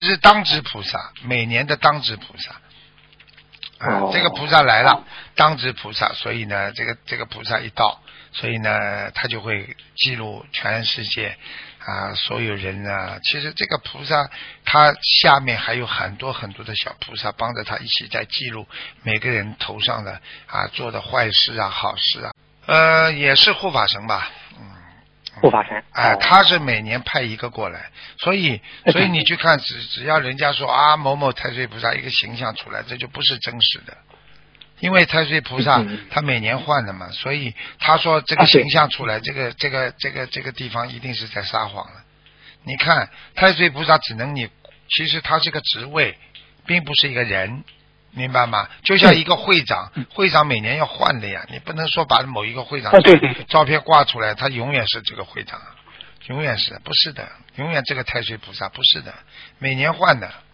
是当值菩萨，每年的当值菩萨。这个菩萨来了，当值菩萨，所以呢，这个菩萨一到，所以呢，他就会记录全世界所有人啊。其实这个菩萨，他下面还有很多很多的小菩萨帮着他一起在记录每个人头上的做的坏事好事也是护法神吧， 护法神， 他是每年派一个过来，所以你去看，只要人家说某某太岁菩萨一个形象出来，这就不是真实的，因为太岁菩萨他每年换的嘛，所以他说这个形象出来，这个地方一定是在撒谎了。你看太岁菩萨其实他是个职位，并不是一个人。明白吗？就像一个会长，会长每年要换的呀，你不能说把某一个会长照片挂出来，他永远是这个会长，永远是不是的？永远这个太岁菩萨不是的，每年换的。